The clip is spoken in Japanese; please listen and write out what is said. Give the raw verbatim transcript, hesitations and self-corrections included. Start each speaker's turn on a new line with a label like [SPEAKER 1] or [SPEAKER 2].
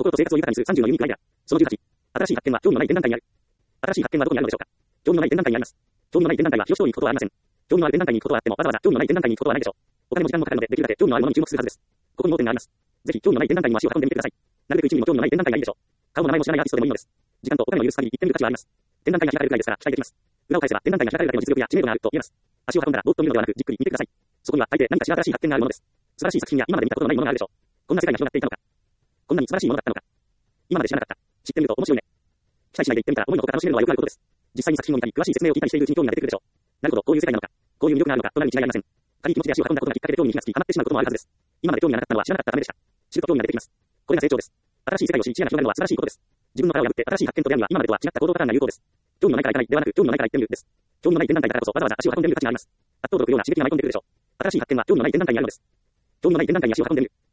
[SPEAKER 1] 心と生活を豊かにするさんじゅうのユニークアイデア。そのじゅうはち、新しい発見は興味のない展覧会にある。新しい発見はどこにあるのでしょうか。興味のない展覧会にあります。興味のない展覧会は表紙等に行くことはありません。興味のある展覧会に行くことはあっても、わざわざ興味のない展覧会に行くことはないでしょう。お金も時間もかかるので、できるだけ興味のあるものに注目するはずです。ここに盲点があります。ぜひ興味のない展覧会にも足を運んでみてください。なるべく一ミリも興味のない展覧会がいいでしょう。顔も名前も知らないアーティストでもいいのです。時間とお金を許す限り行ってみる価値はあります。展覧会が開かれるくらいですから期待できます。裏を返せば展覧会が開かれるだけの実力や知名度があると言えます。足を運んだらぼーっと見るのではなくじっくり見てください。そこには大抵何かしら新しい発見があるものです。素晴らしい作品や今まで見たことのないものがあるでしょう。こんな世界が広がっていたのか。こんなに素晴らしいものだったのか。今まで知らなかった。知ってみると面白いね。期待しないで行ってみたら思いのほか楽しめるのはよくあることです。実際に作品を見たり詳しい説明を聞いたりしているうちに興味が出てくるでしょう。なるほど、こういう世界なのか。こういう魅力があるのかとなるに違いありません。軽い気持ちで足を運んだことがきっかけで興味に火がつき、ハマってしまうこともあるはずです。今まで興味がなかったのは知らなかったためでした。知ると興味が出てきます。これが成長です。新しい世界を知り、知恵が広がるのは素晴らしいことです。自分の殻を破って新しい発見と出会うには今までとは違った行動パターンが有効です。興味のないから行かないではなく、興味のないから行ってみるです。興味のない展覧会だからこそわざわざ足を運んでみる価値があります。圧倒力ような刺激が舞い込んでくるでしょう。新しい発見は興味のない展覧会にあるのです。興味のない展覧会に足を運んでみる。